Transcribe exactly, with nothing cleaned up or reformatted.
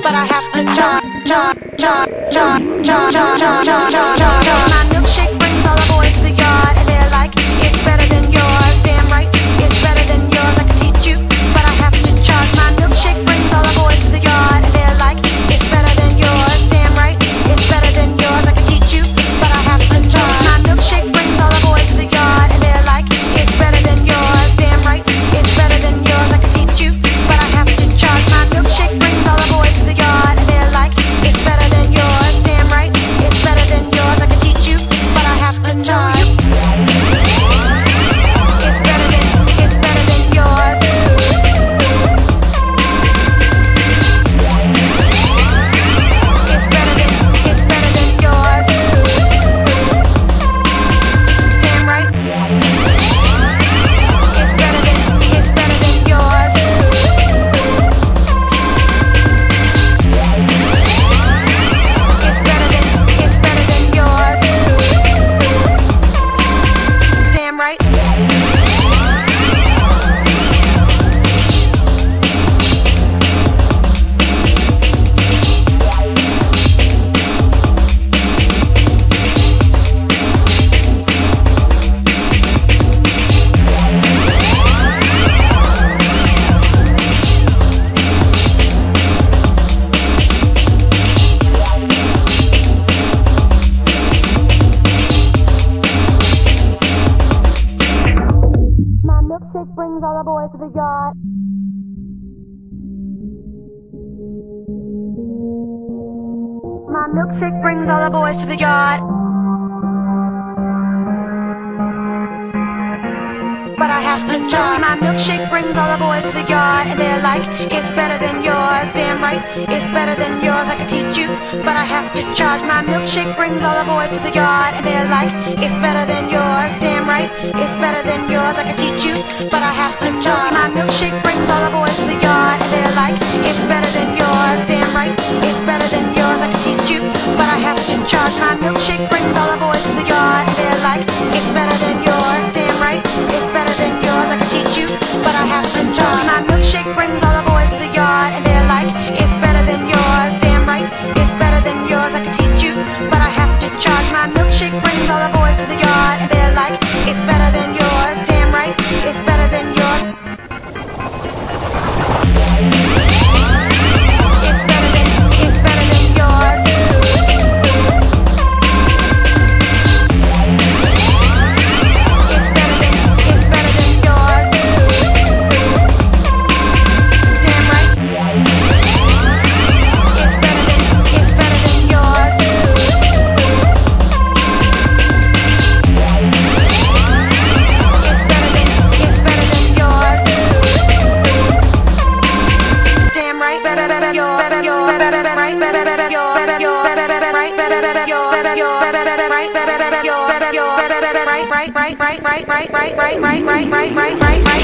but I have to charge, charge, charge, charge, charge, charge, charge, charge, charge, charge. My milkshake brings all the boys to the yard, and they're like, it's better than yours. Damn right, it's better than yours. I can teach you, but I have to charge. My milkshake brings all the boys to the yard, and they're like, it's better than yours. Damn right, it's better than yours. I can teach you, but I have to charge. My milkshake brings all the boys to the yard, and they're like, it's better than yours. Damn right, it's better than yours. I can teach you, but I have to charge. My milkshake brings all the boys to the yard, and they're like, it's better than yours. Damn right, it's better than yours. I can teach you, but I have to charge. It's better than, it's better than yours. It's better than, it's better than yours. Damn right. It's better than, it's better than yours. It's better than, it's better than yours. Damn right. My milkshake brings all the boys to the yard. My milkshake brings all the boys to the yard. But I have to charge. My milkshake brings all the boys to the yard, and they're like, it's better than yours. Damn right, it's better than yours. I can teach you, but I have to charge. My milkshake brings all the boys to the yard, and they're like, it's better than yours. Damn right, it's better than yours. I can teach you, but I have to charge. My milkshake brings all the boys to the yard, and they're like, it's better than yours. Damn right, it's better than yours. I can teach you, but I have to charge. My milkshake brings all the boys to the yard, and they're like, it's better than yours. Damn right, it's better than yours. I can teach you, but I have to charge. My milkshake brings all the boys to the yard, and they're like, it's better than yours. Damn right, it's better than yours. I can teach you, but I have to charge. My milkshake brings all the boys to the yard, and they're like, it's better than yours. Damn right, it's better than yours. It's better than, it's better than yours. It's better than, it's better than yours. Damn right. It's better than, it's better than yours. It's better than, it's better than yours. Damn right, better than yours, better yours, better than right, better than yours, better yours, better than right, better than yours, better yours, better than right, better than yours, better yours, better than right, right, right, right, right, right, right, right, right, right, right, right, right, right.